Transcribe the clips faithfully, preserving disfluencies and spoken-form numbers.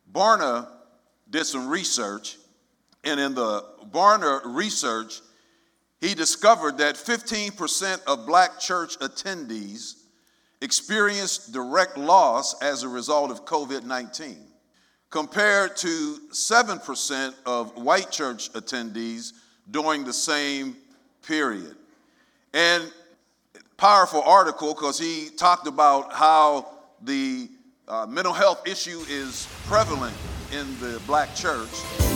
Barna did some research, and in the Barna research, he discovered that fifteen percent of black church attendees experienced direct loss as a result of covid nineteen, compared to seven percent of white church attendees during the same period. And powerful article, because he talked about how the uh, mental health issue is prevalent in the black church.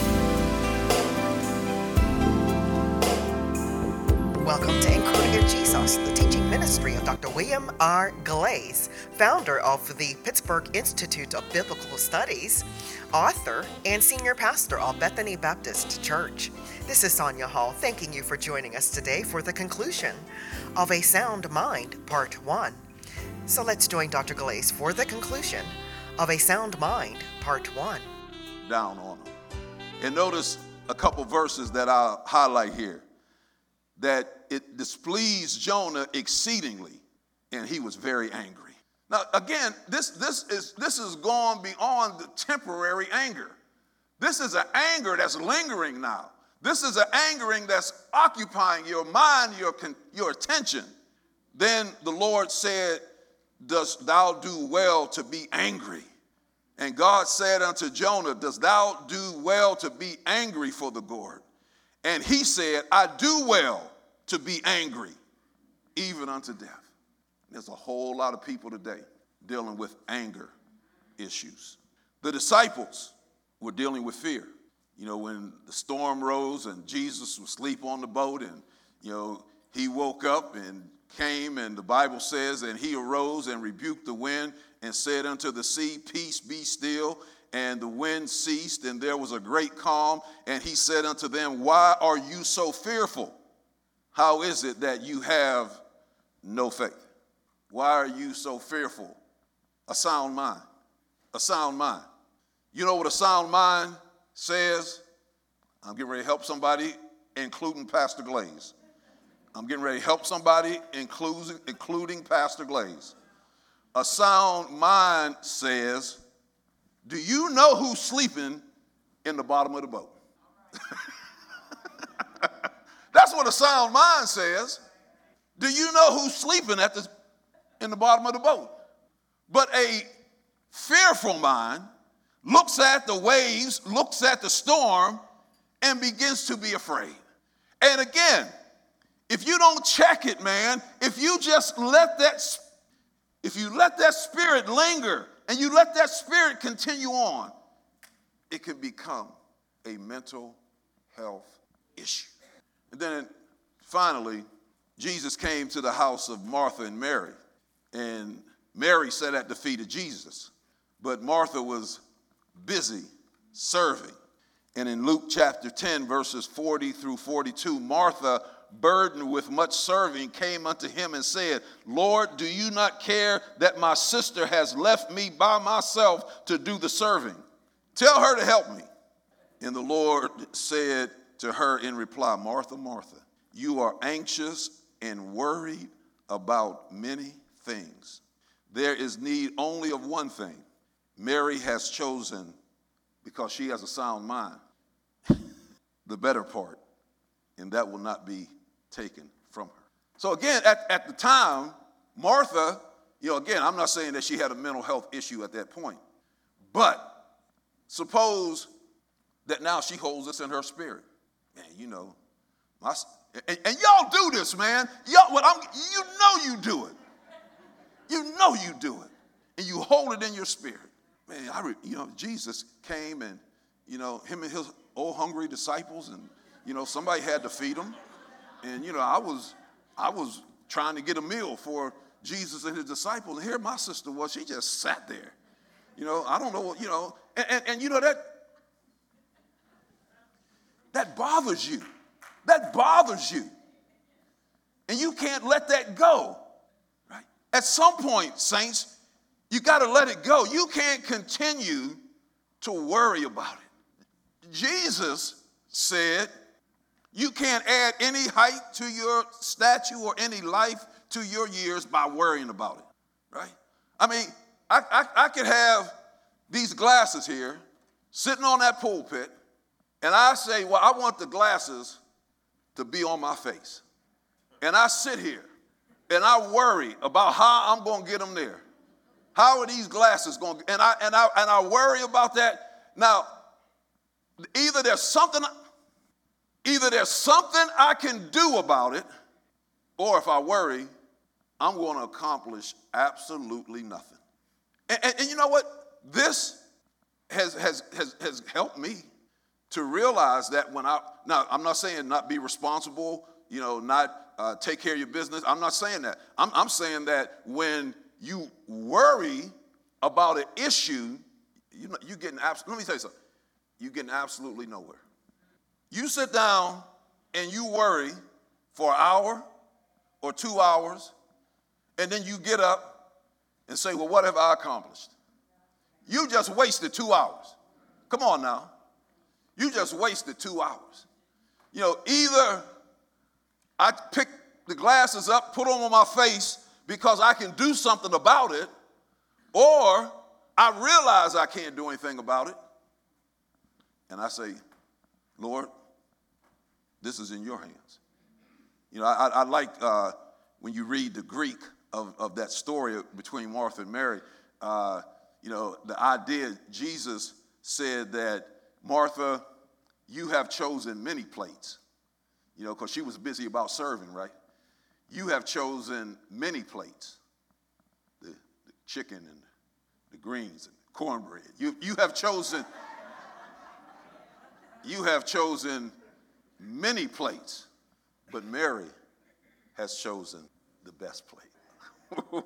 Welcome to Encoding Jesus, the teaching ministry of Doctor William R. Glaze, founder of the Pittsburgh Institute of Biblical Studies, author, and senior pastor of Bethany Baptist Church. This is Sonia Hall, thanking you for joining us today for the conclusion of A Sound Mind, Part one. So let's join Doctor Glaze for the conclusion of A Sound Mind, Part one. Down on them. And notice a couple verses that I'll highlight here. That it displeased Jonah exceedingly, and he was very angry. Now, again, this, this is this is gone beyond the temporary anger. This is an anger that's lingering now. This is an angering that's occupying your mind, your, your attention. Then the Lord said, dost thou do well to be angry? And God said unto Jonah, dost thou do well to be angry for the Lord? And he said, I do well to be angry, even unto death. There's a whole lot of people today dealing with anger issues. The disciples were dealing with fear. You know, when the storm rose and Jesus was asleep on the boat, and, you know, he woke up and came, and the Bible says, and he arose and rebuked the wind and said unto the sea, peace, be still. And the wind ceased, and there was a great calm. And he said unto them, why are you so fearful? How is it that you have no faith? Why are you so fearful? A sound mind. A sound mind. You know what a sound mind says? I'm getting ready to help somebody, including Pastor Glaze. I'm getting ready to help somebody, including, including Pastor Glaze. A sound mind says, do you know who's sleeping in the bottom of the boat? That's what a sound mind says. Do you know who's sleeping at the, in the bottom of the boat? But a fearful mind looks at the waves, looks at the storm, and begins to be afraid. And again, if you don't check it, man, if you just let that, if you let that spirit linger, and you let that spirit continue on, it can become a mental health issue. And then finally, Jesus came to the house of Martha and Mary. And Mary sat at the feet of Jesus. But Martha was busy serving. And in Luke chapter ten, verses forty through forty-two, Martha, burdened with much serving, came unto him and said, Lord, do you not care that my sister has left me by myself to do the serving? Tell her to help me. And the Lord said to her in reply, Martha, Martha, you are anxious and worried about many things. There is need only of one thing. Mary has chosen, because she has a sound mind, the better part, and that will not be taken from her. So again, at, at the time, Martha, you know, again, I'm not saying that she had a mental health issue at that point, but suppose that now she holds this in her spirit. Man, you know, my, and, and y'all do this, man. Y'all, what I'm, you know you do it. You know you do it, and you hold it in your spirit. Man, I, re, you know, Jesus came, and you know, him and his old hungry disciples, and you know, somebody had to feed them. And, you know, I was I was trying to get a meal for Jesus and his disciples. And here my sister was. She just sat there. You know, I don't know what, you know. And, and, and you know, that, that bothers you. That bothers you. And you can't let that go. Right? At some point, saints, you got to let it go. You can't continue to worry about it. Jesus said, you can't add any height to your stature or any life to your years by worrying about it, right? I mean, I, I, I could have these glasses here, sitting on that pulpit, and I say, well, I want the glasses to be on my face. And I sit here, and I worry about how I'm going to get them there. How are these glasses going to, and I, and I, and I worry about that. Now, either there's something, either there's something I can do about it, or if I worry, I'm going to accomplish absolutely nothing. And, and, and you know what? This has, has, has, has helped me to realize that when I, now I'm not saying not be responsible, you know, not uh, take care of your business. I'm not saying that. I'm, I'm saying that when you worry about an issue, you know, you're getting, abs- let me tell you something, you're getting absolutely nowhere. You sit down and you worry for an hour or two hours, and then you get up and say, well, what have I accomplished? You just wasted two hours. Come on now. You just wasted two hours. You know, either I pick the glasses up, put them on my face because I can do something about it, or I realize I can't do anything about it, and I say, Lord, this is in your hands. You know, I, I like uh, when you read the Greek of, of that story between Martha and Mary, uh, you know, the idea, Jesus said that, Martha, you have chosen many plates, you know, because she was busy about serving, right? You have chosen many plates, the, the chicken and the greens and cornbread. You, you have chosen, you have chosen many plates, but Mary has chosen the best plate.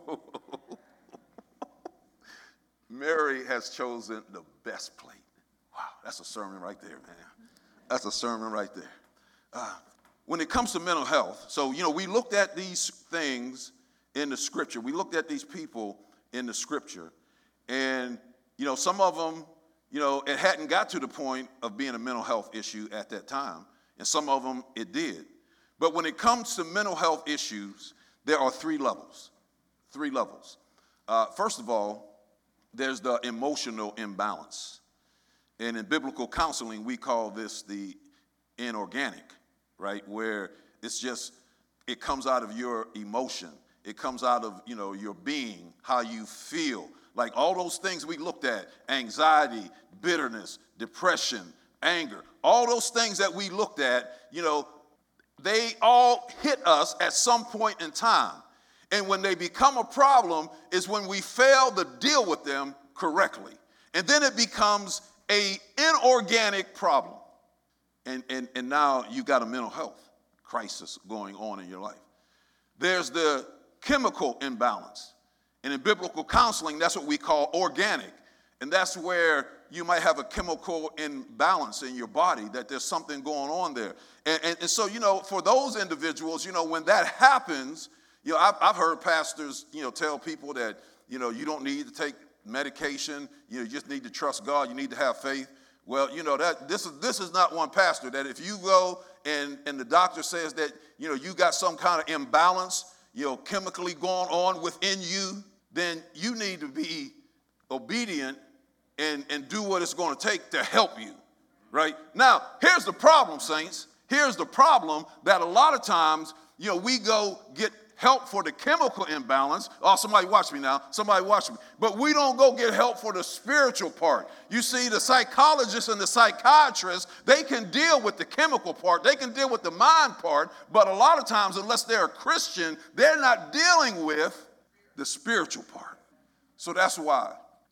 Mary has chosen the best plate. Wow, that's a sermon right there, man. That's a sermon right there. Uh, when it comes to mental health, so, you know, we looked at these things in the scripture. We looked at these people in the scripture. And, you know, some of them, you know, it hadn't got to the point of being a mental health issue at that time. And some of them, it did. But when it comes to mental health issues, there are three levels. Three levels. Uh, first of all, there's the emotional imbalance. And in biblical counseling, we call this the inorganic, right? Where it's just, it comes out of your emotion. It comes out of, you know, your being, how you feel. Like all those things we looked at, anxiety, bitterness, depression, anger, all those things that we looked at, you know, they all hit us at some point in time. And when they become a problem is when we fail to deal with them correctly. And then it becomes a inorganic problem. And, and, and now you got a mental health crisis going on in your life. There's the chemical imbalance. And in biblical counseling, that's what we call organic. And that's where you might have a chemical imbalance in your body, that there's something going on there. And, and, and so, you know, for those individuals, you know, when that happens, you know, I've, I've heard pastors, you know, tell people that, you know, you don't need to take medication. You know, you just need to trust God. You need to have faith. Well, you know, that this is this is not one pastor that if you go and, and the doctor says that, you know, you got some kind of imbalance, you know, chemically going on within you, then you need to be obedient and, and do what it's going to take to help you, right? Now, here's the problem, saints. Here's the problem that a lot of times, you know, we go get help for the chemical imbalance. Oh, somebody watch me now. Somebody watch me. But we don't go get help for the spiritual part. You see, the psychologists and the psychiatrists, they can deal with the chemical part. They can deal with the mind part. But a lot of times, unless they're a Christian, they're not dealing with the spiritual part. So that's why,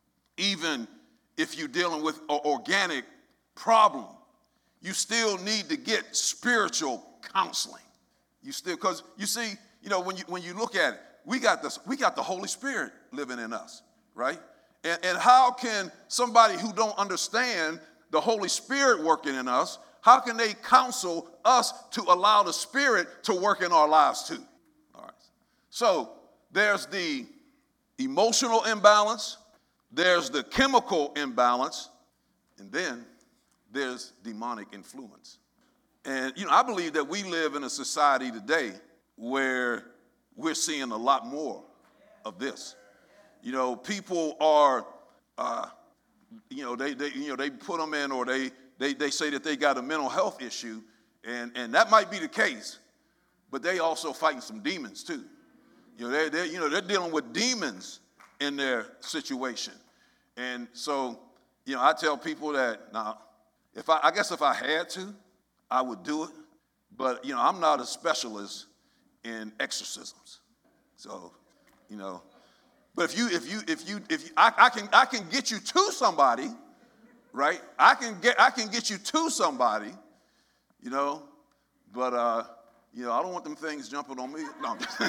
even if you're dealing with an organic problem, you still need to get spiritual counseling. You still, because you see, you know, when you when you look at it, we got this, we got the Holy Spirit living in us, right? And, and how can somebody who don't understand the Holy Spirit working in us, how can they counsel us to allow the Spirit to work in our lives too? All right. So there's the emotional imbalance, there's the chemical imbalance, and then there's demonic influence. And, you know, I believe that we live in a society today where we're seeing a lot more of this. You know, people are, uh, you know, they, they you know they put them in, or they they they say that they got a mental health issue, and and that might be the case, but they also fighting some demons too. You know, they they you know they're dealing with demons in their situation, and so you know I tell people that now, if I I guess if I had to, I would do it, but you know I'm not a specialist in exorcisms, so you know. But if you, if you, if you, if you, I, I can, I can get you to somebody, right? I can get, I can get you to somebody, you know. But uh, you know, I don't want them things jumping on me. No, I'm just,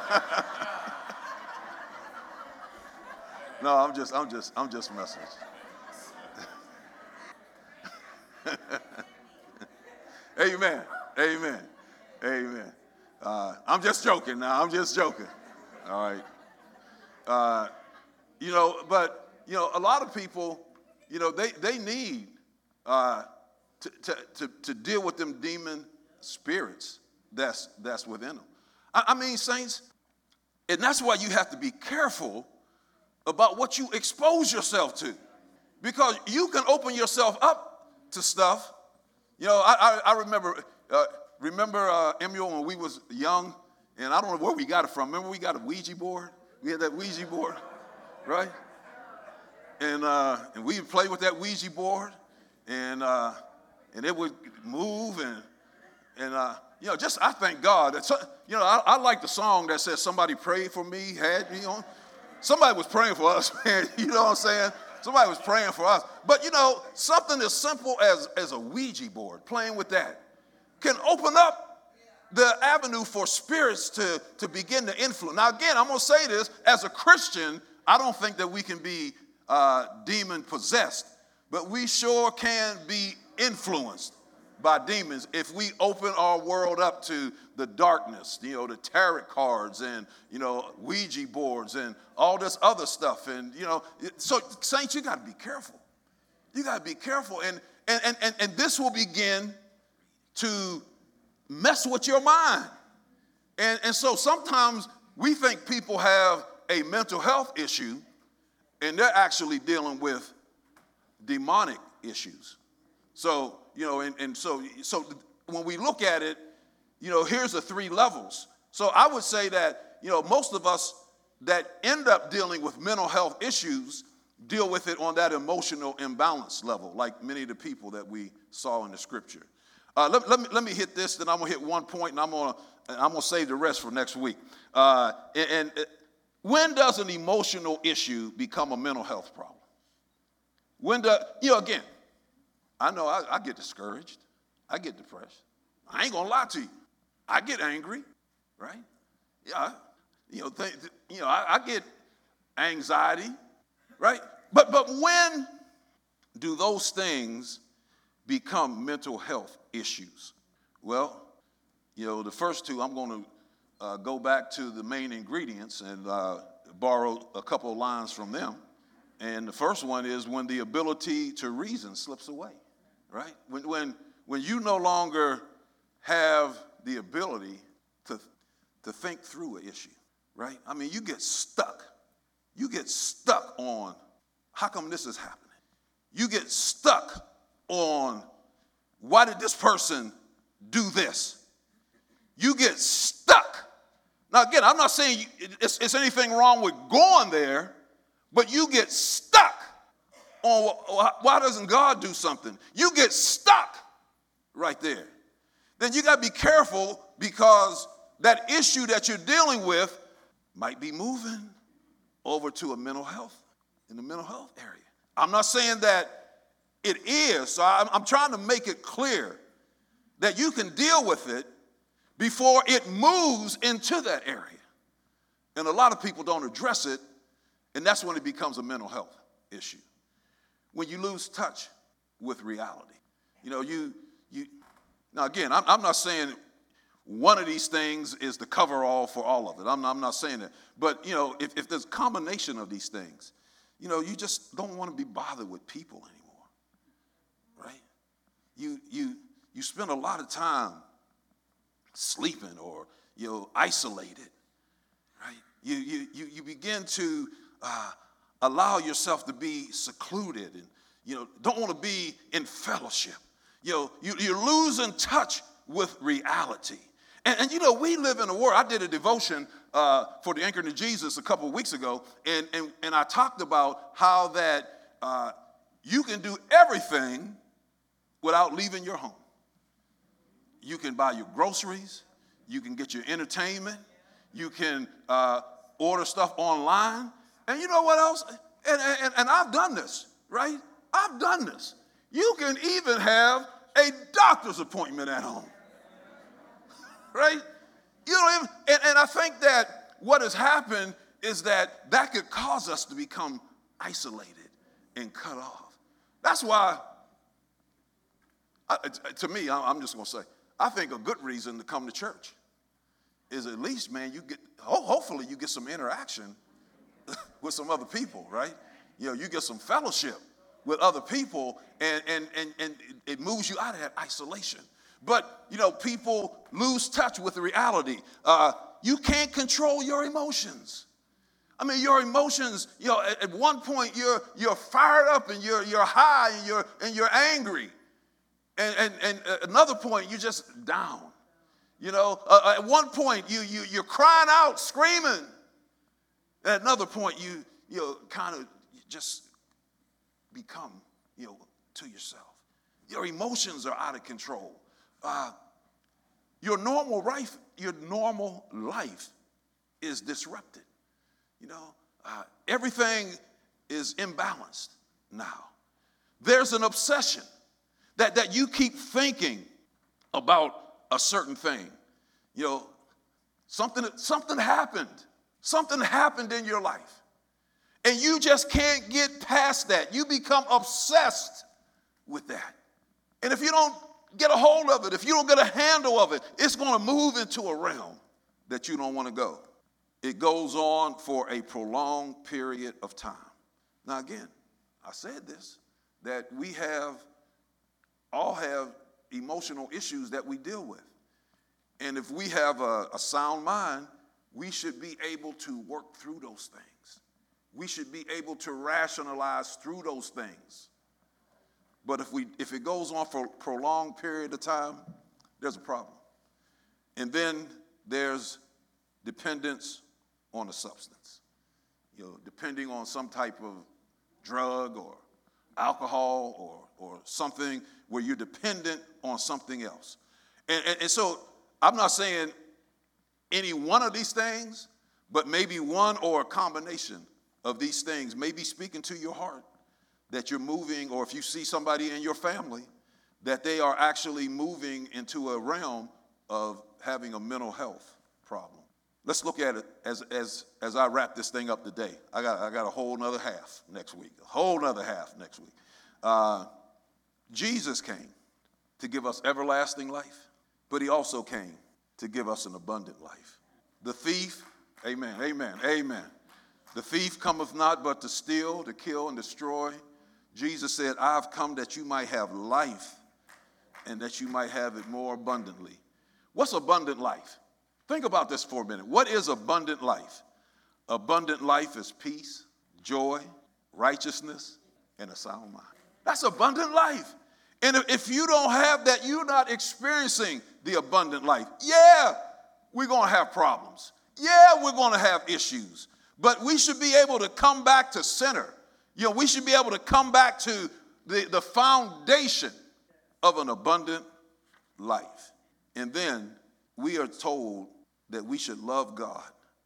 no, I'm just, I'm just, I'm just messing. Amen, amen, amen. Uh, I'm just joking now. I'm just joking. All right. Uh, you know, but, you know, a lot of people, you know, they, they need uh, to, to, to, to deal with them demon spirits that's, that's within them. I, I mean, saints, and that's why you have to be careful about what you expose yourself to, because you can open yourself up to stuff. You know, I, I, I remember, uh, remember uh, Emil, when we was young, and I don't know where we got it from. Remember we got a Ouija board? We had that Ouija board, right? And uh, and we would play with that Ouija board, and uh, and it would move, and and uh, you know, just I thank God that you know I, I like the song that says somebody prayed for me, had me on. Somebody was praying for us, man. You know what I'm saying? Somebody was praying for us. But you know, something as simple as as a Ouija board, playing with that, can open up the avenue for spirits to, to begin to influence. Now, again, I'm going to say this. As a Christian, I don't think that we can be uh, demon-possessed, but we sure can be influenced by demons if we open our world up to the darkness, you know, the tarot cards and, you know, Ouija boards and all this other stuff. And, you know, so, saints, you got to be careful. You got to be careful. And, and, and, and this will begin to mess with your mind. And, and so sometimes we think people have a mental health issue, and they're actually dealing with demonic issues. So, you know, and, and so, so when we look at it, you know, here's the three levels. So I would say that, you know, most of us that end up dealing with mental health issues deal with it on that emotional imbalance level, like many of the people that we saw in the scripture. Uh, let, let, me, let me hit this, then I'm going to hit one point, and I'm going to I'm going to save the rest for next week. Uh, and, and when does an emotional issue become a mental health problem? When do, you know, again, I know I, I get discouraged. I get depressed. I ain't going to lie to you. I get angry, right? Yeah, you know, th- th- you know, I, I get anxiety, right? But but when do those things become mental health issues? Well, you know, the first two, I'm going to uh, go back to the main ingredients and uh, borrow a couple of lines from them. And the first one is when the ability to reason slips away, right? When when when you no longer have the ability to to think through an issue, right? I mean, you get stuck. You get stuck on how come this is happening. You get stuck on why did this person do this? You get stuck. Now, again, I'm not saying it's, it's anything wrong with going there, but you get stuck on why doesn't God do something? You get stuck right there. Then you got to be careful because that issue that you're dealing with might be moving over to a mental health, in the mental health area. I'm not saying that it is, so I'm, I'm trying to make it clear that you can deal with it before it moves into that area. And a lot of people don't address it, and that's when it becomes a mental health issue. When you lose touch with reality. You know, you, you now again, I'm, I'm not saying one of these things is the cover-all for all of it. I'm not, I'm not saying that. But, you know, if, if there's a combination of these things, you know, you just don't want to be bothered with people anymore. Right? You you you spend a lot of time sleeping or, you know, isolated, right? You you you, you begin to uh, allow yourself to be secluded and, you know, don't want to be in fellowship. You know, you, you're losing touch with reality. And, and, you know, we live in a world. I did a devotion uh, for the Anchored in Jesus a couple of weeks ago, and, and, and I talked about how that uh, you can do everything without leaving your home. You can buy your groceries. You can get your entertainment. You can uh, order stuff online. And you know what else? And, and, and I've done this, right? I've done this. You can even have a doctor's appointment at home, right? You don't even, and, and I think that what has happened is that that could cause us to become isolated and cut off. That's why, I, to me, I'm just going to say, I think a good reason to come to church is at least, man, you get, hopefully you get some interaction with some other people, right? You know, you get some fellowship with other people, and, and, and, and it moves you out of that isolation. But, you know, people lose touch with the reality. Uh, you can't control your emotions. I mean, your emotions, you know, at, at one point you're you're fired up and you're you're high and you're and you're angry. And and, and at another point you're just down. You know, uh, at one point you you you're crying out, screaming. At another point you you know, kind of just become, you know, to yourself. Your emotions are out of control. Uh, your normal life, your normal life is disrupted. You know, uh, everything is imbalanced now. There's an obsession that, that you keep thinking about a certain thing. You know, something, something happened. Something happened in your life. And you just can't get past that. You become obsessed with that. And if you don't get a hold of it, if you don't get a handle of it, it's going to move into a realm that you don't want to go. It goes on for a prolonged period of time. Now, again, I said this, that we have, all have emotional issues that we deal with. And if we have a, a sound mind, we should be able to work through those things. We should be able to rationalize through those things. But if we if it goes on for a prolonged period of time, there's a problem. And then there's dependence on a substance. You know, depending on some type of drug or alcohol or or something where you're dependent on something else. And, and, and so I'm not saying any one of these things, but maybe one or a combination of these things may be speaking to your heart that you're moving, or if you see somebody in your family, that they are actually moving into a realm of having a mental health problem. Let's look at it as as as I wrap this thing up today. I got I got a whole nother half next week, a whole nother half next week. Uh, Jesus came to give us everlasting life, but he also came to give us an abundant life. The thief, amen, amen, amen. The thief cometh not but to steal, to kill, and destroy. Jesus said, I've come that you might have life and that you might have it more abundantly. What's abundant life? Think about this for a minute. What is abundant life? Abundant life is peace, joy, righteousness, and a sound mind. That's abundant life. And if you don't have that, you're not experiencing the abundant life. Yeah, we're going to have problems. Yeah, we're going to have issues. But we should be able to come back to center. You know, we should be able to come back to the, the foundation of an abundant life. And then we are told that we should love God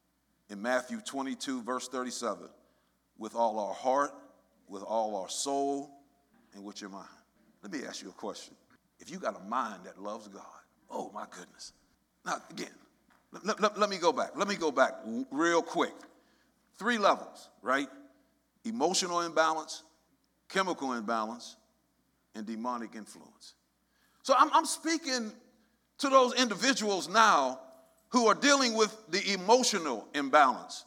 in Matthew twenty-two, verse thirty-seven, with all our heart, with all our soul, and with your mind. Let me ask you a question. If you got a mind that loves God, oh my goodness. Now, again, let, let, let me go back. Let me go back real quick. Three levels, right? Emotional imbalance, chemical imbalance, and demonic influence. So I'm, I'm speaking to those individuals now who are dealing with the emotional imbalance.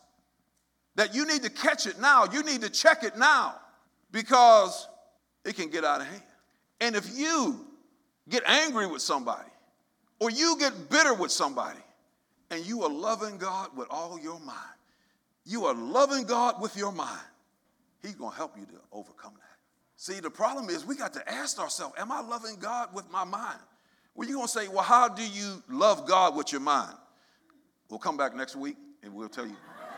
That you need to catch it now. You need to check it now because it can get out of hand. And if you get angry with somebody or you get bitter with somebody and you are loving God with all your mind, you are loving God with your mind, he's going to help you to overcome that. See, the problem is we got to ask ourselves, am I loving God with my mind? Well, you're going to say, well, how do you love God with your mind? We'll come back next week and we'll tell you.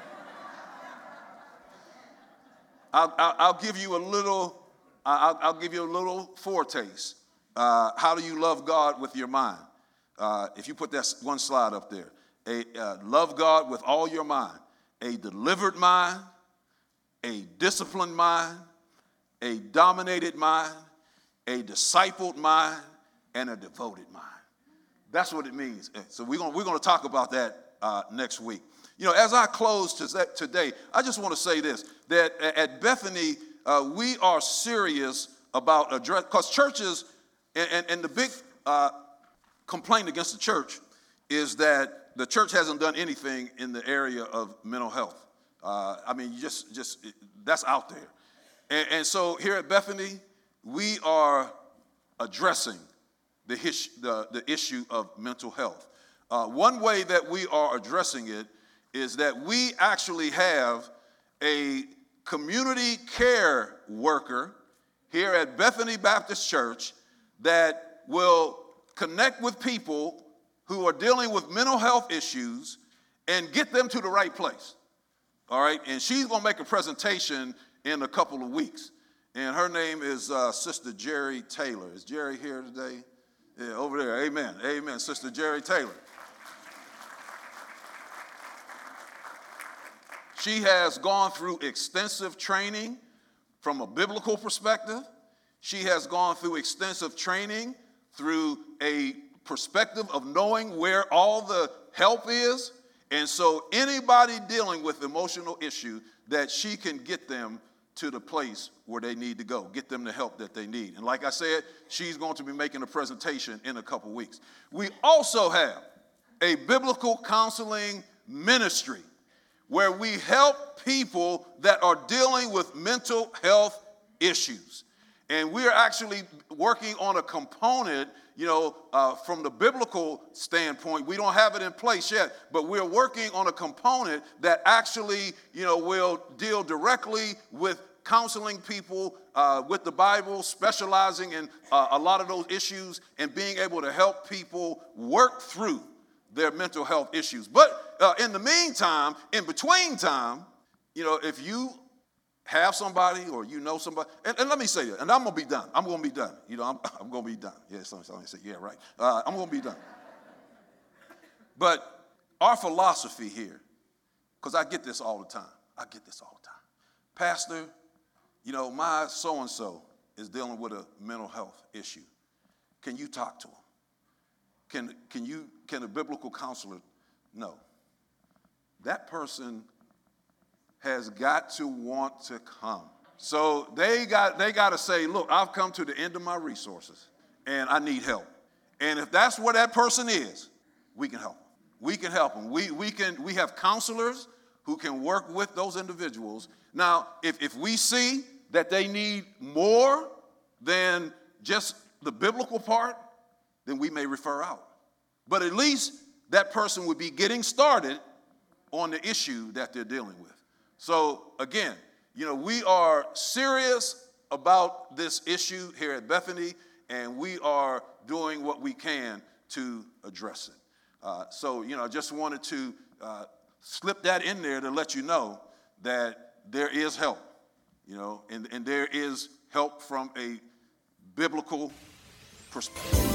I'll, I'll, I'll give you a little, I'll, I'll give you a little foretaste. Uh, how do you love God with your mind? Uh, if you put that one slide up there, a, uh, love God with all your mind, a delivered mind, a disciplined mind, a dominated mind, a discipled mind, and a devoted mind. That's what it means. So we're going we're going to talk about that uh, next week. You know, as I close today, I just want to say this, that at Bethany, uh, we are serious about address, because churches, and, and, and the big uh, complaint against the church is that the church hasn't done anything in the area of mental health. Uh, I mean, you just, just that's out there. And, and so here at Bethany, we are addressing the, his, the, the issue of mental health. Uh, one way that we are addressing it is that we actually have a community care worker here at Bethany Baptist Church that will connect with people who are dealing with mental health issues and get them to the right place. All right, and she's going to make a presentation in a couple of weeks. And her name is uh, Sister Jerry Taylor. Is Jerry here today? Yeah, over there. Amen. Amen. Sister Jerry Taylor. She has gone through extensive training from a biblical perspective. She has gone through extensive training through a perspective of knowing where all the help is. And so anybody dealing with emotional issue, that she can get them to the place where they need to go, get them the help that they need. And like I said, she's going to be making a presentation in a couple weeks. We also have a biblical counseling ministry where we help people that are dealing with mental health issues. And we're actually working on a component, you know, uh, from the biblical standpoint. We don't have it in place yet, but we're working on a component that actually, you know, will deal directly with counseling people uh, with the Bible, specializing in uh, a lot of those issues and being able to help people work through their mental health issues. But uh, in the meantime, in between time, you know, if you have somebody or you know somebody, and, and let me say that, and I'm going to be done. I'm going to be done. You know, I'm, I'm going to be done. Yeah, somebody say, yeah, right. Uh, I'm going to be done. But our philosophy here, because I get this all the time. I get this all the time. Pastor, you know, my so-and-so is dealing with a mental health issue. Can you talk to him? Can, can you, can a biblical counselor? No. That person has got to want to come. So they got, they got to say, look, I've come to the end of my resources and I need help. And if that's where that person is, we can help them. We can help them. We, we, can, we have counselors who can work with those individuals. Now, if, if we see that they need more than just the biblical part, then we may refer out. But at least that person would be getting started on the issue that they're dealing with. So again, you know, we are serious about this issue here at Bethany, and we are doing what we can to address it. Uh, so, you know, I just wanted to uh, slip that in there to let you know that there is help, you know, and, and there is help from a biblical perspective.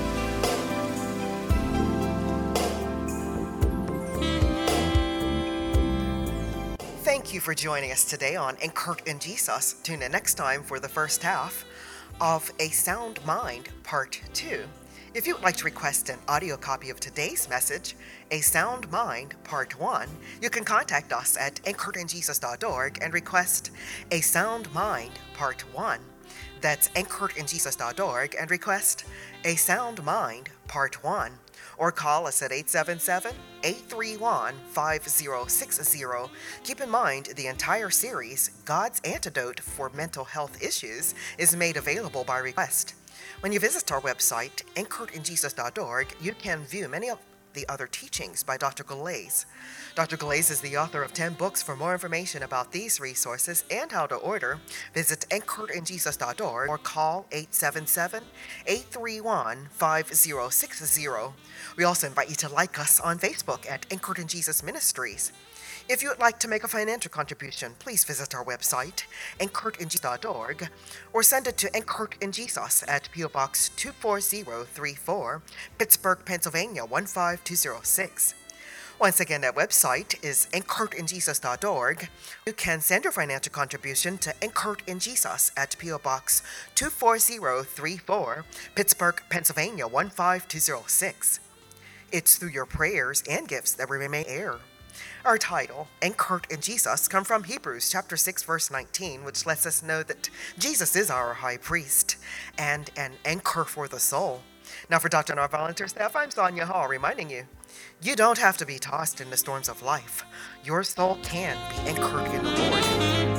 Thank you for joining us today on Anchored in Jesus. Tune in next time for the first half of A Sound Mind, Part two. If you would like to request an audio copy of today's message, A Sound Mind, Part one, you can contact us at anchored in jesus dot org and request A Sound Mind, Part one. That's anchored in jesus dot org and request A Sound Mind, Part one. Or call us at eight seven seven, eight three one, five zero six zero. Keep in mind, the entire series, God's Antidote for Mental Health Issues, is made available by request. When you visit our website, anchored in jesus dot org, you can view many of the other teachings by Doctor Galais. Doctor Galais is the author of ten books. For more information about these resources and how to order, visit anchored in jesus dot org or call eight seven seven, eight three one, five zero six zero. We also invite you to like us on Facebook at Anchored in Jesus Ministries. If you would like to make a financial contribution, please visit our website, anchored in jesus dot org, or send it to Anchored in Jesus at P O Box two four zero three four, Pittsburgh, Pennsylvania one five two zero six. Once again, that website is anchored in jesus dot org. You can send your financial contribution to Anchored in Jesus at P O Box two four zero three four, Pittsburgh, Pennsylvania one five two zero six. It's through your prayers and gifts that we remain heir. Our title, Anchored in Jesus, comes from Hebrews chapter six, verse nineteen, which lets us know that Jesus is our high priest and an anchor for the soul. Now for Doctor and our volunteer staff, I'm Sonia Hall, reminding you, you don't have to be tossed in the storms of life. Your soul can be anchored in the Lord.